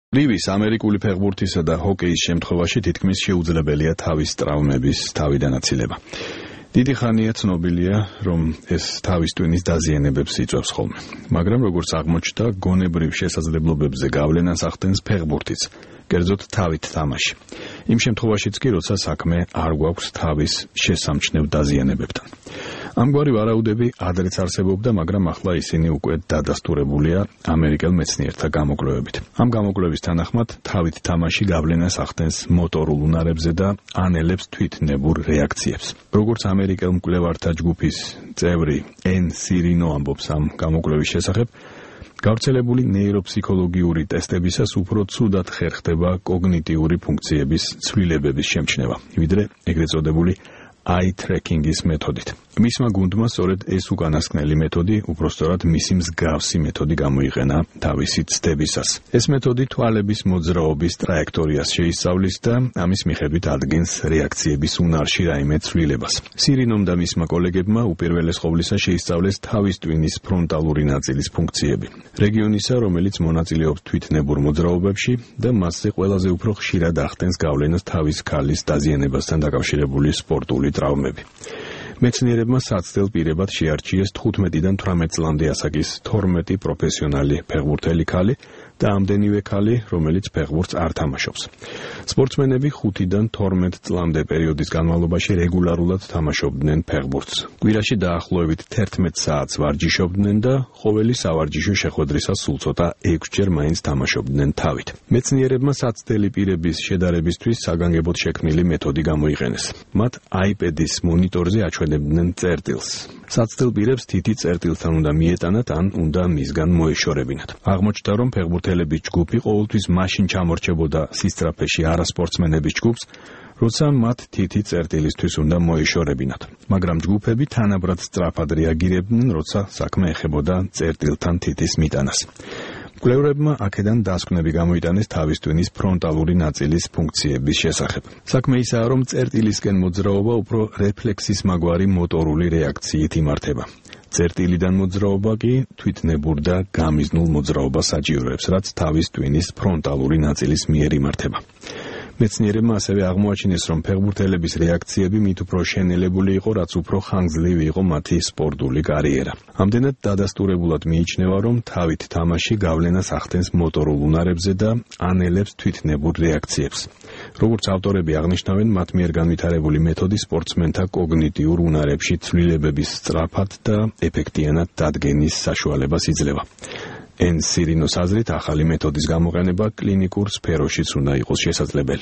რივის ამერიკული ფეხბურთისა და ჰოკეის შემთხვევაში თითქმის შეუძლებელია თავის ტრავმების თავიდან აცილება. დიდი ხანია ცნობილია, რომ ეს თავის ტვინის დაზიანებებს იწვევს ხოლმე. მაგრამ როგორც აღმოჩნდა, გონებრივ შესაძლებლობებზე გავლენას ახდენს ფეხბურთიც, კერძოდ თავით თამაში. იმ შემთხვევაშიც კი, როცა საქმე არ გვაქვს თავის შესამჩნევ დაზიანებებთან. ამგვარი ვარაუდები ადრეც არსებობდა, მაგრამ ახლა ისინი უკვე დადასტურებულია ამერიკელ მეცნიერთა გამოკვლევებით. ამ გამოკვლევის თანახმად თავით თამაში გავლენას ახდენს მოტორულ უნარებზე და ანელებს თვითნებურ რეაქციებს. როგორც ამერიკელ მკვლევართა ჯგუფის წევრი ენ სირინო ამბობს ამ გამოკვლევის შესახებ, გავრცელებული ნეიროფსიქოლოგიური ტესტებისას უფრო ცუდად ხერხდება კოგნიტიური ფუნქციების ცვლილებების შემჩნევა, ვიდრე ეგრეთ წოდებული eye tracking-ის მეთოდით. მისმა გუნდმა სწორედ ეს უკანასკნელი მეთოდი, უпростоრად მისი მსგავსი მეთოდი გამოიყენა თავისი ცდებისას. ეს მეთოდი თვალების მოძრაობის ტრაექტორიას შეისწავლის და ამის მიხედვით ადგენს რეაქციების უნარში რაიმე ცვლილებას. სირინომ და მისმა კოლეგებმა უპირველეს ყოვლისა შეისწავლეს თავის ტვინის ფრონტალური ნაწილის ფუნქციები, რეგიონისა, რომელიც მონაწილეობს თვითნებურ მოძრაობებში და მასზე ყველაზე უფრო ხშირად ახდენს გავლენას თავის ქალის დაზიანებასთან დაკავშირებული სპორტული ტრავმები. მეცნიერებმა საცდელ პირებად შეარჩიეს 15-დან 18 წლამდე ასაკის 12 პროფესიონალი ფეხბურთელი ქალი და ამდენივე ქალი, რომელიც ფეხბურთს არ თამაშობს. სპორტსმენები 5-დან 12 წლამდე პერიოდის განმავლობაში რეგულარულად თამაშობდნენ ფეხბურთს. კვირაში დაახლოებით 11 საათს ვარჯიშობდნენ და ყოველი სავარჯიშო შეხვედრისას სულ ცოტა 6-ჯერ მაინც თამაშობდნენ თავით. მეცნიერებმა საცდელი პირების შედარებისთვის საგანგებოდ შექმნილი მეთოდი გამოიყენეს. მათ iPad-ის მონიტორზე აჩვენებდნენ წერტილს. საცდელ პირებს თითი წერტილთან უნდა მიეტანათ ან უნდა მისგან მოეშორებინათ. აღმოჩნდა, რომ ფეხბურთელების ჯგუფი ყოველთვის მაშინ ჩამორჩებოდა სისწრაფეში არასპორტსმენების ჯგუფს, როცა მათ თითი წერტილისთვის უნდა მოეშორებინათ. მაგრამ ჯგუფები თანაბრად სწრაფად რეაგირებდნენ, როცა საქმე ეხებოდა წერტილთან თითის მიტანას. მკვლევრებმა აქედან დასკვნები გამოიტანეს თავის ტვინის ფრონტალური ნაწილის ფუნქციების შესახებ. საქმე ისაა, რომ წერტილისკენ მოძრაობა უფრო რეფლექსისმაგვარი მოტორული რეაქციით იმართება. წერტილიდან მოძრაობა კი თვითნებურ და გამიზნულ მოძრაობას საჭიროებს, რაც თავის ტვინის ფრონტალური ნაწილის მიერ იმართება. მეცნიერებმა ასევე აღმოაჩინეს, რომ ფეხბურთელების რეაქციები მით უფრო შენელებული იყო, რაც უფრო ხანგრძლივი იყო მათი სპორტული კარიერა. ამდენად დადასტურებულად მიიჩნევა, რომ თავით თამაში გავლენას ახდენს მოტორულ უნარებზე და ანელებს თვითნებურ რეაქციებს. როგორც ავტორები აღნიშნავენ, მათ მიერ განვითარებული მეთოდი სპორტსმენთა კოგნიტიურ უნარებში ცვლილებების სწრაფად და ეფექტიანად დადგენის საშუალებას იძლევა. ენ სირინოს აზრით, ახალი მეთოდის გამოყენება კლინიკურ სფეროშიც უნდა იყოს შესაძლებელი.